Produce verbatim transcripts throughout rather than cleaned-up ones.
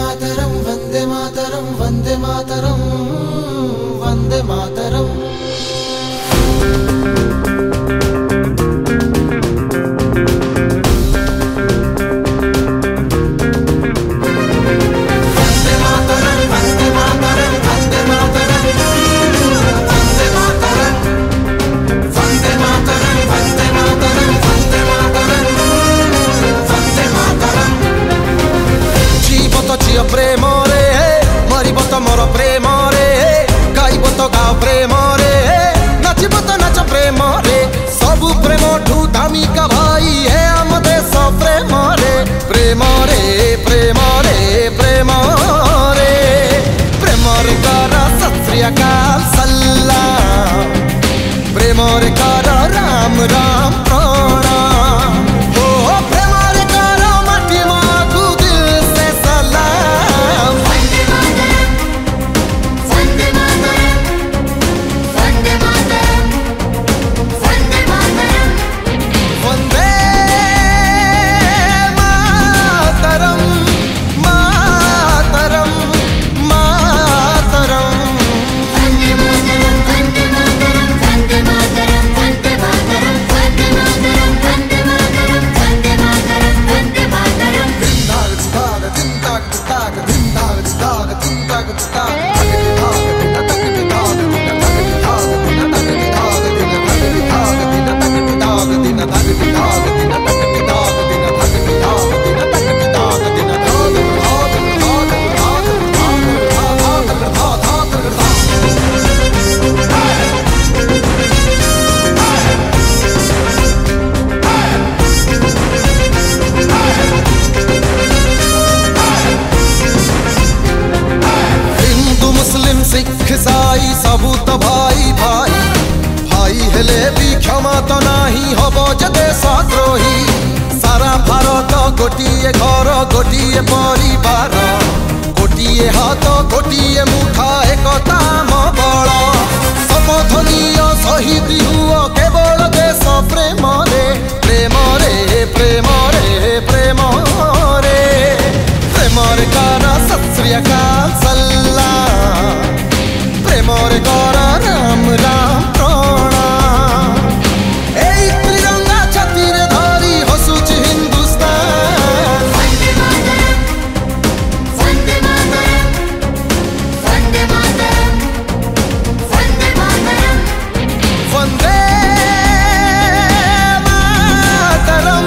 मातरम वंदे मातरम वंदे मातरम वंदे मातरम। प्रेम रे मरब तो मोर प्रेम रे गाइब तो गाओ प्रेम रे नाचब तो नाच प्रेम रे सबु प्रेम ठू धामिका भाई है आम देश प्रेम रे प्रेम रे प्रेम रे प्रेम रे प्रेम रे कर सत श्री अकाल सलाम प्रेम रे कर राम राम प्रणाम ओ प्रेम रे कर माटी मागु दिल से सलाम। सिख ईसाई सबू तो भाई भाई भाई हेले भी क्षमा तो नहीं हब जदे सद्रोही सारा भारत गोटिए घर गोटिए परिवार गोटिए हाथ गोटिए मुठा एकता बल शपथ नियो शहीद हुओ केवल देश प्रेम रे प्रेम रे प्रेम रे प्रेम रे प्रेम रे कर सत श्री अकाल सलाम प्रेम रे कर राम राम प्रणाम एई त्रिरंगा छाती रे धरी हसुची हिंदुस्तान। वंदे मातरम वंदे मातरम वंदे मातरम वंदे मातरम वंदे मातरम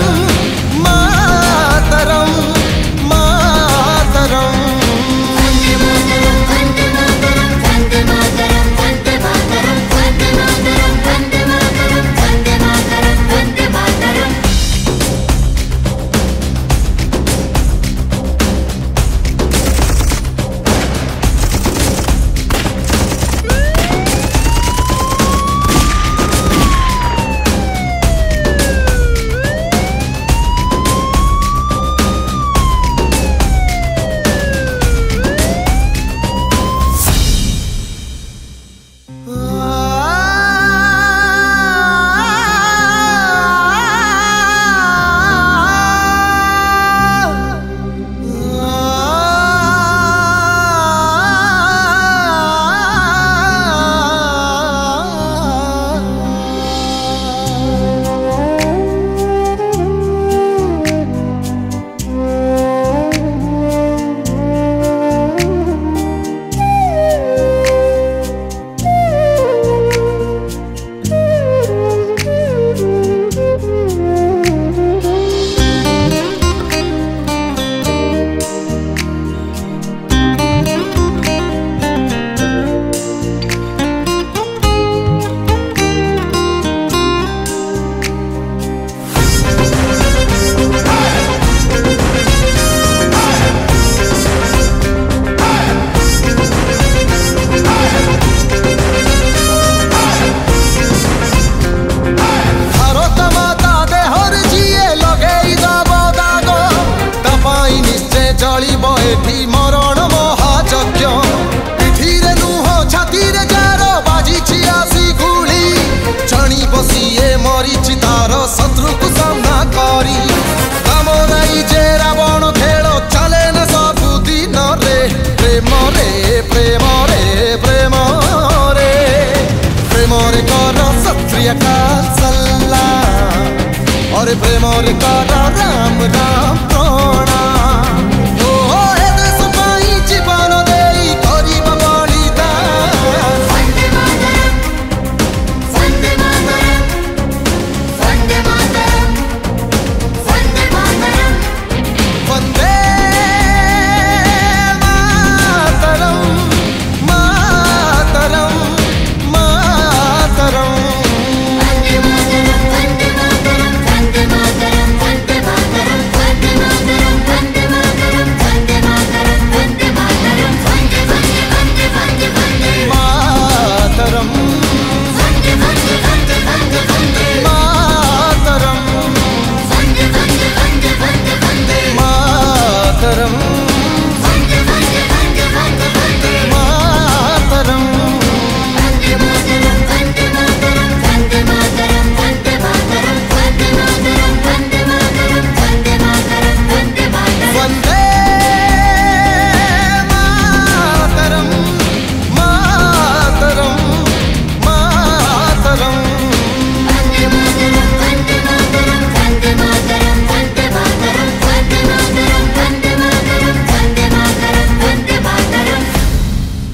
मातरम मातरम। मरण महायज्ञ पिठीरे नुह छाती जार बाजी आसी गुली जणी बसीए मरीची तार शत्रु को सामना करी काम नाई जे रावण खेल चले न सबुदिन। अरे प्रेम रे कर राम राम।